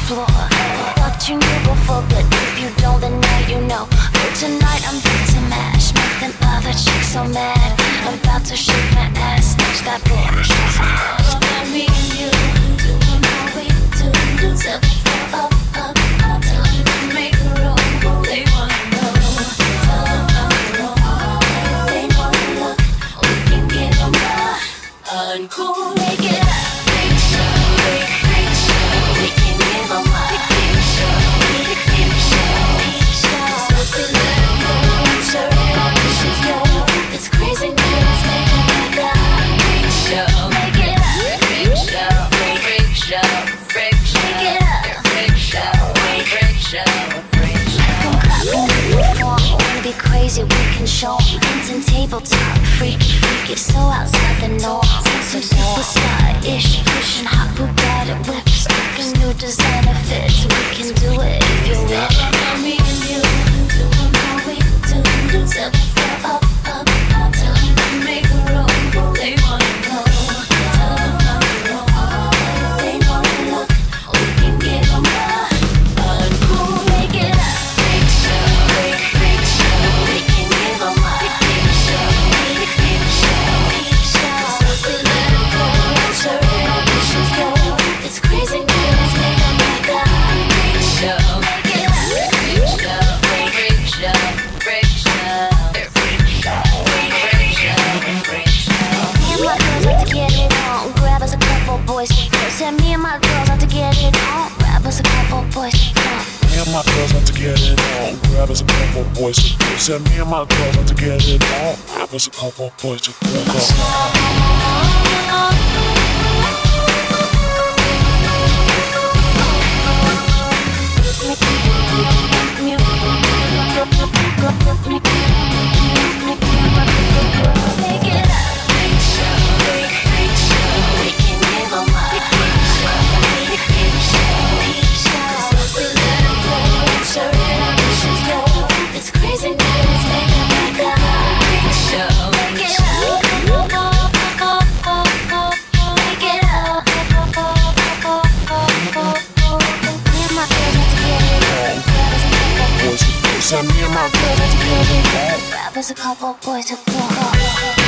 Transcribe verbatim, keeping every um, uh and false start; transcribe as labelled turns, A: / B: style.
A: floor. Thought you knew before, but if you don't, then now you know. But tonight I'm back to mash, make them other chicks so mad. I'm about to shake my ass, touch that bullshit. All about me and you, doing what we do. Tell me go up, up, up, tell them to make a roll. They wanna know, tell them how to roll. They wanna look, we can give them a uncool. Make it up. Crazy, we can show Hinton tabletop, freaky, freaky, so outside the norm. So superstar-ish, pushing hot Bugatti whips, rocking new designer fits. We can do it if you're with it. Me and you, doing what we do. Tell me go up, up, up, tell them to make a roll. They wanna know, tell them how to roll. They wanna look, we can give them a uncool. Make it up. Said me and my girls out to get it on. Grab us a couple boys to come.
B: Me and my girls out to get it on. Grab us a couple boys to come. Said me and my girls out to get it on. Grab us a couple boys to come.
A: Send me and my girls out to get it on. Grab us a couple boys to go.